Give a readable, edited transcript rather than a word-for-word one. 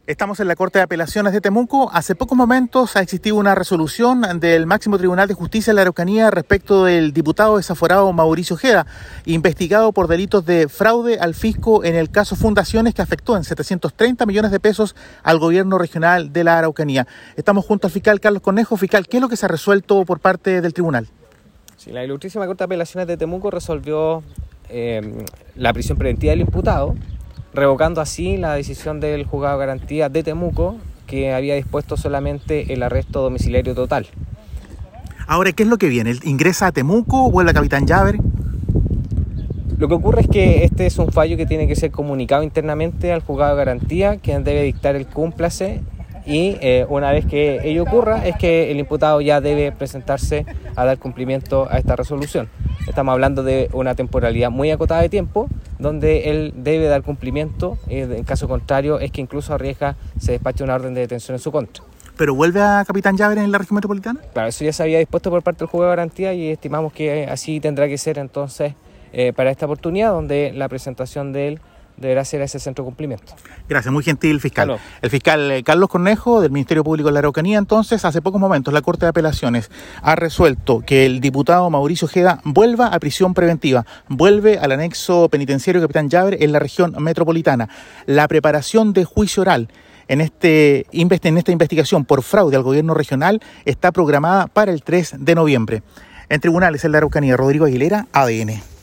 Estamos en la Corte de Apelaciones de Temuco. Hace pocos momentos ha existido una resolución del Máximo Tribunal de Justicia de la Araucanía respecto del diputado desaforado Mauricio Ojeda, investigado por delitos de fraude al fisco en el caso Fundaciones, que afectó en 730 millones de pesos al gobierno regional de la Araucanía. Estamos junto al fiscal Carlos Cornejo. Fiscal, ¿qué es lo que se ha resuelto por parte del tribunal? Sí, la Ilustrísima Corte de Apelaciones de Temuco resolvió la prisión preventiva del imputado, revocando así la decisión del juzgado de garantía de Temuco, que había dispuesto solamente el arresto domiciliario total. Ahora, ¿qué es lo que viene? ¿Ingresa a Temuco? ¿Vuelve a Capitán Llaver? Lo que ocurre es que este es un fallo que tiene que ser comunicado internamente al juzgado de garantía, quien debe dictar el cúmplice, y una vez que ello ocurra es que el imputado ya debe presentarse a dar cumplimiento a esta resolución. Estamos hablando de una temporalidad muy acotada de tiempo, donde él debe dar cumplimiento. En caso contrario, es que incluso arriesga se despache una orden de detención en su contra. ¿Pero vuelve a Capitán Llaver en la región metropolitana? Claro, eso ya se había dispuesto por parte del juzgado de garantía y estimamos que así tendrá que ser entonces para esta oportunidad, donde la presentación de él deberá ser a ese centro de cumplimiento. Gracias, muy gentil, fiscal. Hello. El fiscal Carlos Cornejo, del Ministerio Público de la Araucanía. Entonces, hace pocos momentos la Corte de Apelaciones ha resuelto que el diputado Mauricio Ojeda vuelva a prisión preventiva, vuelve al anexo penitenciario Capitán Llaver en la región metropolitana. La preparación de juicio oral en esta investigación por fraude al gobierno regional está programada para el 3 de noviembre. En tribunales en la Araucanía, Rodrigo Aguilera, ADN.